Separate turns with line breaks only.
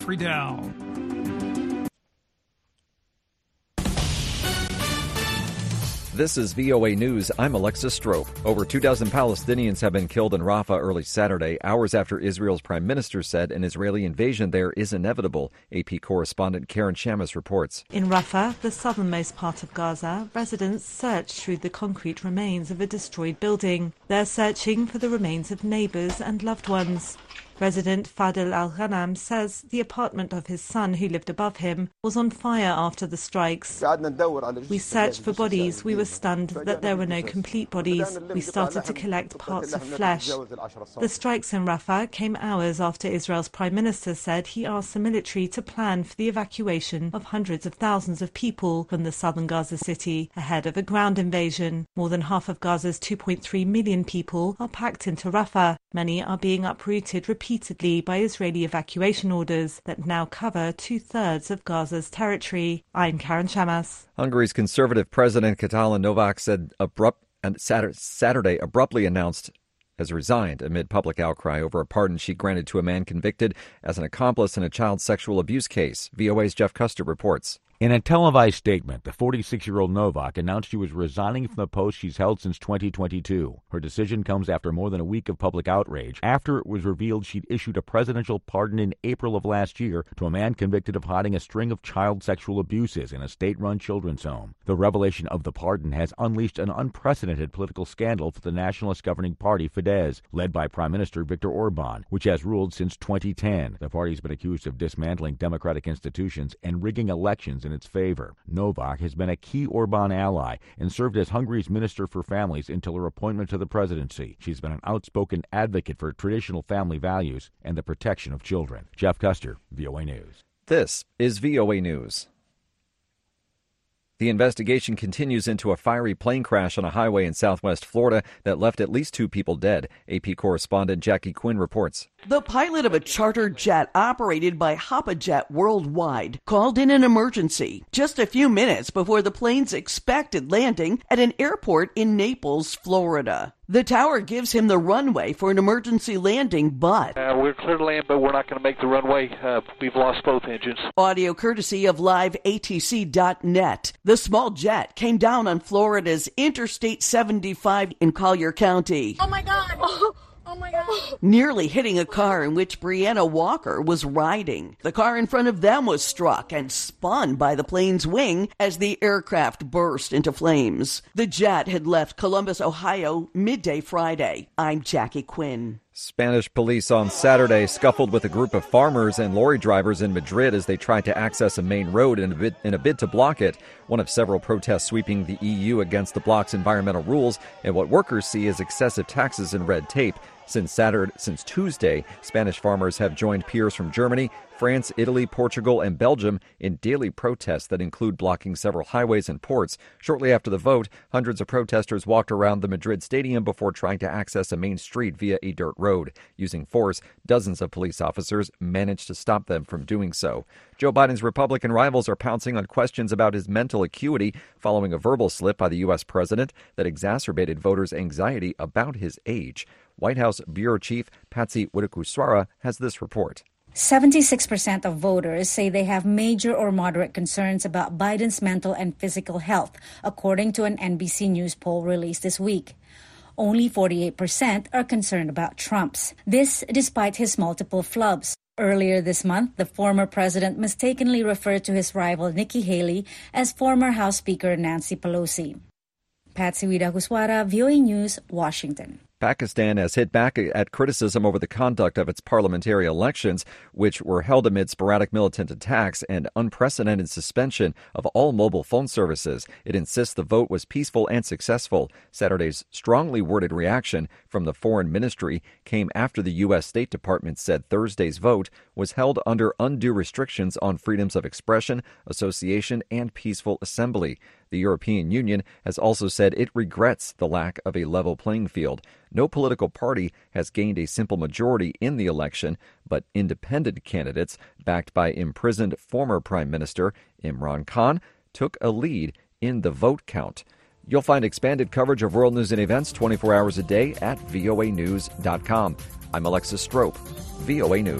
Free down.
This is VOA News. I'm Alexis Strope. Over 24 Palestinians have been killed in Rafah early Saturday, hours after Israel's prime minister said an Israeli invasion there is inevitable. AP correspondent Karen Shamas reports.
In Rafah, the southernmost part of Gaza, residents search through the concrete remains of a destroyed building. They're searching for the remains of neighbors and loved ones. Resident Fadel Al-Ghanam says the apartment of his son, who lived above him, was on fire after the strikes. We searched for bodies. We were stunned that there were no complete bodies. We started to collect parts of flesh. The strikes in Rafah came hours after Israel's prime minister said he asked the military to plan for the evacuation of hundreds of thousands of people from the southern Gaza city ahead of a ground invasion. More than half of Gaza's 2.3 million people are packed into Rafah. Many are being uprooted repeatedly by Israeli evacuation orders that now cover 2/3 of Gaza's territory. I'm Karen Shamas.
Hungary's conservative president Katalin Novak said Saturday abruptly announced has resigned amid public outcry over a pardon she granted to a man convicted as an accomplice in a child sexual abuse case. VOA's Jeff Custer reports.
In a televised statement, the 46-year-old Novak announced she was resigning from the post she's held since 2022. Her decision comes after more than a week of public outrage, after it was revealed she'd issued a presidential pardon in April of last year to a man convicted of hiding a string of child sexual abuses in a state-run children's home. The revelation of the pardon has unleashed an unprecedented political scandal for the nationalist governing party Fidesz, led by Prime Minister Viktor Orban, which has ruled since 2010. The party's been accused of dismantling democratic institutions and rigging elections in its favor. Novak has been a key Orban ally and served as Hungary's Minister for Families until her appointment to the presidency. She's been an outspoken advocate for traditional family values and the protection of children. Jeff Custer, VOA News.
This is VOA News. The investigation continues into a fiery plane crash on a highway in southwest Florida that left at least 2 people dead. AP correspondent Jackie Quinn reports.
The pilot of a charter jet operated by HapaJet Worldwide called in an emergency just a few minutes before the plane's expected landing at an airport in Naples, Florida. The tower gives him the runway for an emergency landing, but
we're clear to land, but we're not going to make the runway. We've lost both engines.
Audio courtesy of liveatc.net. The small jet came down on Florida's Interstate 75 in Collier County.
Oh, my God. Oh, my God.
Nearly hitting a car in which Brianna Walker was riding. The car in front of them was struck and spun by the plane's wing as the aircraft burst into flames. The jet had left Columbus, Ohio, midday Friday. I'm Jackie Quinn.
Spanish police on Saturday scuffled with a group of farmers and lorry drivers in Madrid as they tried to access a main road in a bid to block it, one of several protests sweeping the EU against the bloc's environmental rules and what workers see as excessive taxes and red tape. Since Tuesday, Spanish farmers have joined peers from Germany, France, Italy, Portugal, and Belgium in daily protests that include blocking several highways and ports. Shortly after the vote, hundreds of protesters walked around the Madrid stadium before trying to access a main street via a dirt road. Using force, dozens of police officers managed to stop them from doing so. Joe Biden's Republican rivals are pouncing on questions about his mental acuity following a verbal slip by the U.S. president that exacerbated voters' anxiety about his age. White House Bureau Chief Patsy Widakuswara has this report.
76% of voters say they have major or moderate concerns about Biden's mental and physical health, according to an NBC News poll released this week. Only 48% are concerned about Trump's. This despite his multiple flubs. Earlier this month, the former president mistakenly referred to his rival Nikki Haley as former House Speaker Nancy Pelosi. Patsy Widakuswara, VOA News, Washington.
Pakistan has hit back at criticism over the conduct of its parliamentary elections, which were held amid sporadic militant attacks and unprecedented suspension of all mobile phone services. It insists the vote was peaceful and successful. Saturday's strongly worded reaction from the Foreign Ministry came after the U.S. State Department said Thursday's vote was held under undue restrictions on freedoms of expression, association, and peaceful assembly. The European Union has also said it regrets the lack of a level playing field. No political party has gained a simple majority in the election, but independent candidates, backed by imprisoned former Prime Minister Imran Khan, took a lead in the vote count. You'll find expanded coverage of world news and events 24 hours a day at voanews.com. I'm Alexis Strope, VOA News.